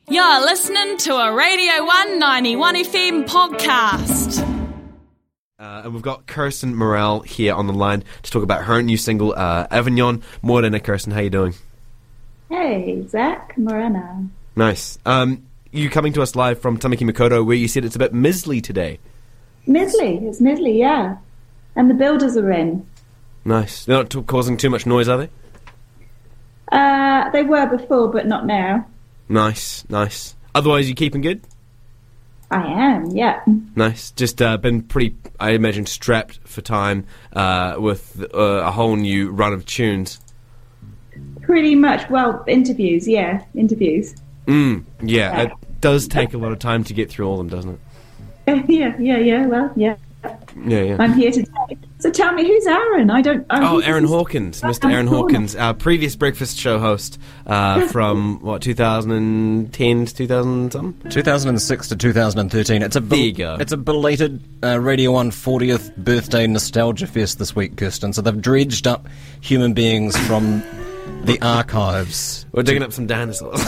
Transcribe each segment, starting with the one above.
You're listening to a Radio 191 FM podcast. And we've got Kirsten Morel here on the line to talk about her new single, Avignon. Morena, Kirsten, how you doing? Hey, Zach, Morena. Nice. You coming to us live from Tamaki Makaurau, where you said it's a bit mizzly today. It's mizzly, yeah. And the builders are in. Nice. They're not causing too much noise, are they? They were before, but not now. Nice. Otherwise, you keeping good? I am, yeah. Nice. Just been pretty, I imagine, strapped for time with a whole new run of tunes. Pretty much. Well, interviews. Yeah. Yeah, it does take a lot of time to get through all of them, doesn't it? Yeah. Well, yeah. Yeah. I'm here today. So tell me, who's Aaron? Aaron Hawkins, Mr. Aaron Hawkins, our previous breakfast show host from, 2010 to 2000-something? 2006 to 2013. There you go. It's a belated Radio 1 40th birthday nostalgia fest this week, Kirsten. So they've dredged up human beings from the archives. We're digging up some dinosaurs.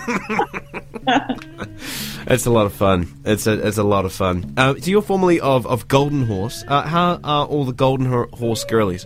It's a lot of fun. It's a lot of fun. So you're formerly of Golden Horse. How are all the Golden Horse girlies?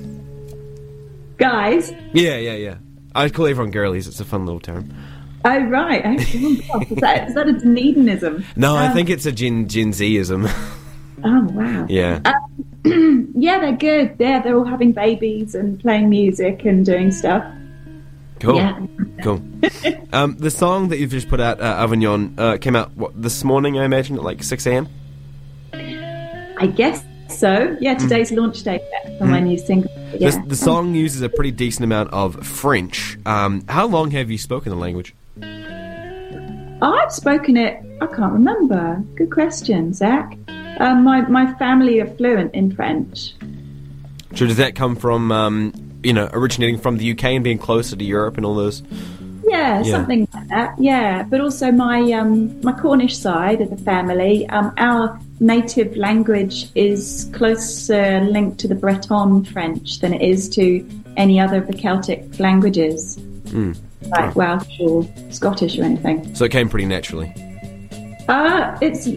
Guys? Yeah. I call everyone girlies. It's a fun little term. Oh, right. Oh, gosh. Is that a Dunedinism? No, I think it's a Gen Z-ism. Oh, wow. Yeah. Yeah, they're good. They're all having babies and playing music and doing stuff. Cool. Yeah. Cool. The song that you've just put out, Avignon, came out, this morning, I imagine, at like 6 a.m? I guess so. Yeah, today's launch day for my new single. Yeah. The song uses a pretty decent amount of French. How long have you spoken the language? I've spoken it, I can't remember. Good question, Zach. My family are fluent in French. So does that come from, originating from the UK and being closer to Europe and all those? Yeah, something like that. Yeah, but also my Cornish side of the family, our native language is closer linked to the Breton French than it is to any other of the Celtic languages, like Welsh or Scottish or anything. So it came pretty naturally. I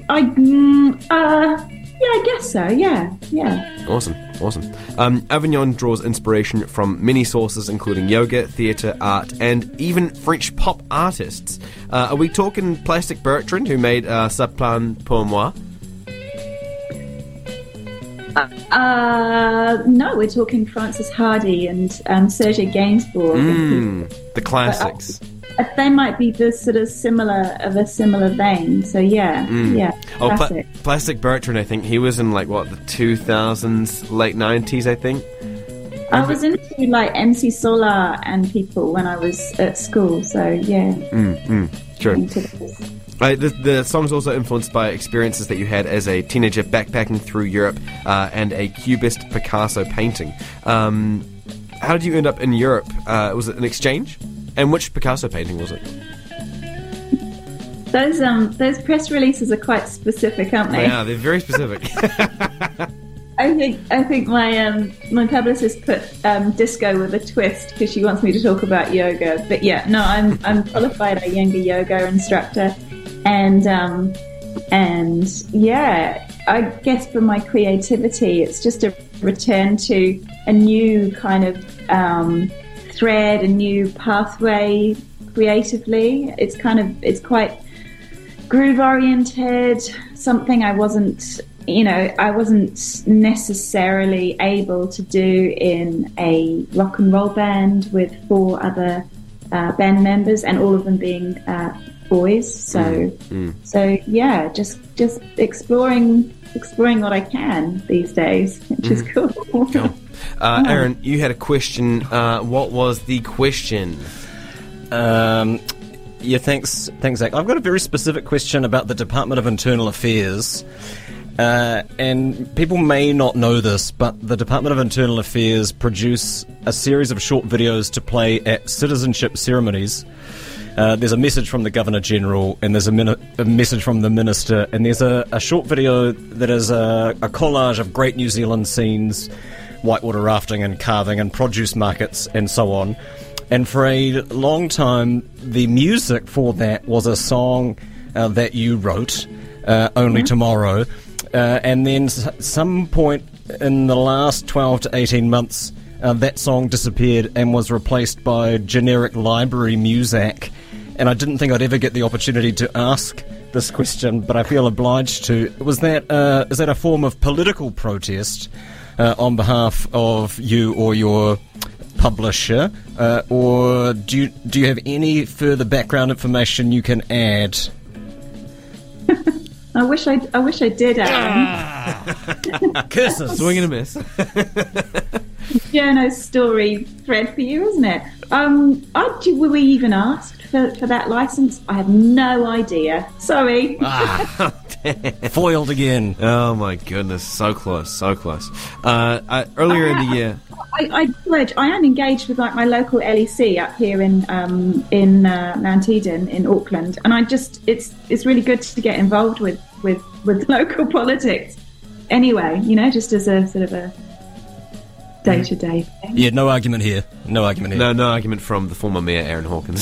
guess so. Yeah. Awesome. Avignon draws inspiration from many sources, including yoga, theatre, art, and even French pop artists. Are we talking Plastic Bertrand, who made Ça plane pour moi? No, we're talking Francis Hardy and Serge Gainsbourg. The classics. They might be the sort of similar vein. So yeah. Plastic Bertrand, I think he was in the 2000s, late 90s, I think. I was into MC Solar and people when I was at school. So yeah. Sure. The song's also influenced by experiences that you had as a teenager backpacking through Europe and a Cubist Picasso painting. How did you end up in Europe? Was it an exchange? And which Picasso painting was it? Those press releases are quite specific, aren't they? Yeah, they're very specific. I think my publicist put disco with a twist because she wants me to talk about yoga. But yeah, no, I'm qualified Iyengar yoga instructor, and yeah, I guess for my creativity, it's just a return to a new kind of thread, a new pathway creatively. It's quite groove oriented, something I wasn't necessarily able to do in a rock and roll band with 4 other band members, and all of them being boys. So yeah, just exploring what I can these days, which is cool. Aaron, you had a question. What was the question? Yeah, thanks, Zach. I've got a very specific question about the Department of Internal Affairs. And people may not know this, but the Department of Internal Affairs produce a series of short videos to play at citizenship ceremonies. There's a message from the Governor-General, and there's a message from the Minister, and there's a short video that is a collage of great New Zealand scenes, whitewater rafting and carving and produce markets and so on. And for a long time, the music for that was a song that you wrote, Only Tomorrow. And then some point in the last 12 to 18 months, that song disappeared and was replaced by generic library music. And I didn't think I'd ever get the opportunity to ask this question, but I feel obliged to. Is that a form of political protest on behalf of you or your publisher, or do you have any further background information you can add? I wish I did, Aaron. Curses. Swing and a miss. Journo's story thread for you, isn't it? Were we even asked for that license? I have no idea. Sorry. Foiled again. Oh my goodness, so close. Earlier in the year, I pledge. I am engaged with my local LEC up here in Mount Eden in Auckland, and it's really good to get involved with local politics. Anyway, just as a sort of a day-to-day thing. Yeah, no argument here. No argument from the former mayor, Aaron Hawkins.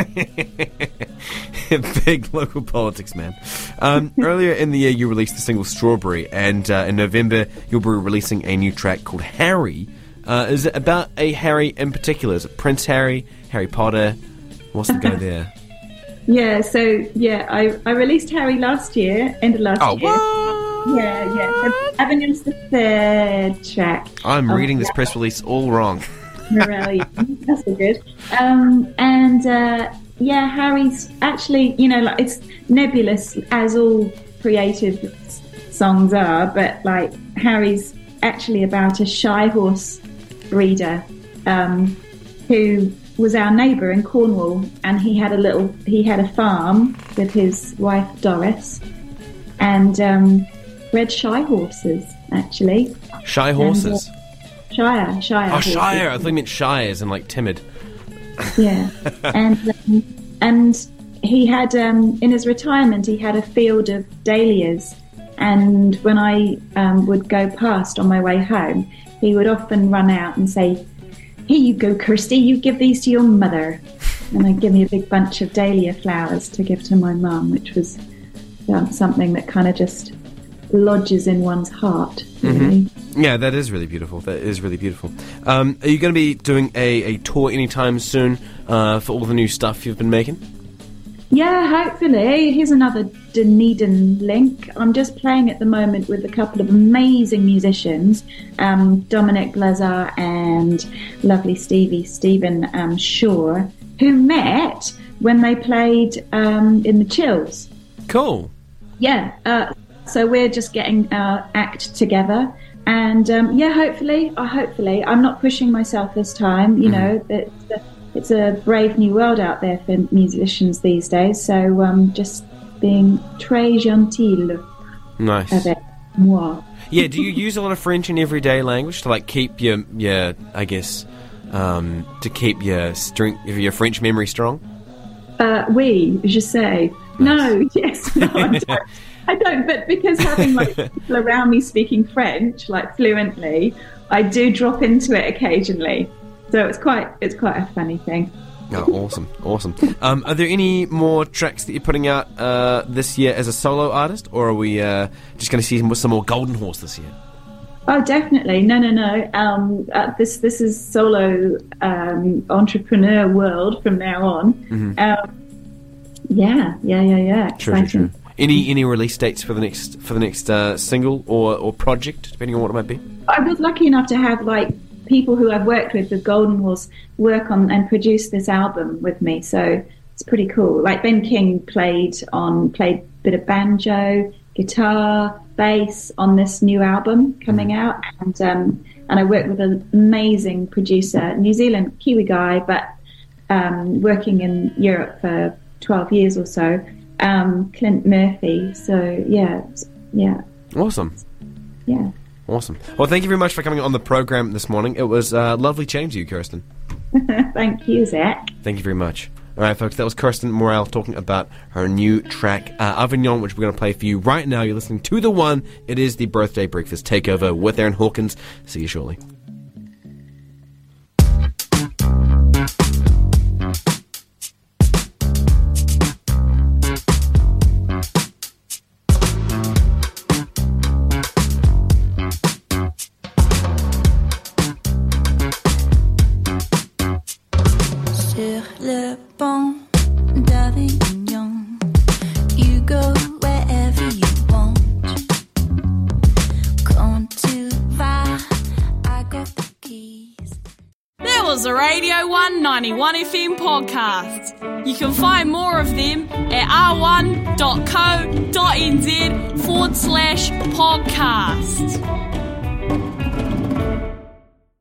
Big local politics man. Earlier in the year, you released the single Strawberry, and in November, you'll be releasing a new track called Harry. Is it about a Harry in particular? Is it Prince Harry, Harry Potter? What's the go there? Yeah, I released Harry last year, end of last year. What? Yeah. Avenir's the third track. I'm reading this press release all wrong. Morelli. That's all good. Harry's actually, it's nebulous as all creative songs are, but Harry's actually about a shy horse breeder who was our neighbour in Cornwall, and he had a farm with his wife Doris, and bred shy horses, actually. Shy horses? Shire. Oh, Shire. I thought you meant shy as in timid. Yeah. And he had, in his retirement, he had a field of dahlias, and when I would go past on my way home, he would often run out and say, "Here you go, Kirsty, you give these to your mother." And I'd give me a big bunch of dahlia flowers to give to my mum, which was something that kind of just lodges in one's heart, really. Mm-hmm. Yeah, that is really beautiful. Are you going to be doing a tour anytime soon for all the new stuff you've been making? Yeah, hopefully. Here's another Dunedin link. I'm just playing at the moment with a couple of amazing musicians, Dominic Blazar and lovely Stephen Shaw, who met when they played in the Chills. Cool. Yeah, so we're just getting our act together. And hopefully, I'm not pushing myself this time. It's a brave new world out there for musicians these days. So just being très gentil. Nice. Avec moi. Yeah. Do you use a lot of French in everyday language to keep your I guess to keep your strength, your French memory strong? Oui, je sais. Nice. No, yes, no, I don't, but because having people around me speaking French fluently, I do drop into it occasionally. So it's quite a funny thing. Oh, awesome. Are there any more tracks that you're putting out this year as a solo artist, or are we just going to see some more Golden Horse this year? Oh, definitely. No. This is solo entrepreneur world from now on. Mm-hmm. Yeah. True. Any release dates for the next single or project, depending on what it might be? I was lucky enough to have people who I've worked with Golden Horse work on and produce this album with me, so it's pretty cool. Ben King played a bit of banjo, guitar, bass on this new album coming out, and I worked with an amazing producer, New Zealand Kiwi guy, but working in Europe for 12 years or so, Clint Murphy. So yeah. Awesome. Yeah. Awesome. Well, thank you very much for coming on the program this morning. It was lovely chatting to you, Kirsten. Thank you, Zach. Thank you very much. All right, folks, that was Kirsten Morel talking about her new track, Avignon, which we're going to play for you right now. You're listening to The One. It is the Birthday Breakfast Takeover with Aaron Hawkins. See you shortly. sur le pont d'Avignon. You go wherever you want. Quand tu vas, I got the keys. That was a Radio 191 FM podcast. You can find more of them at r1.co.nz/podcast.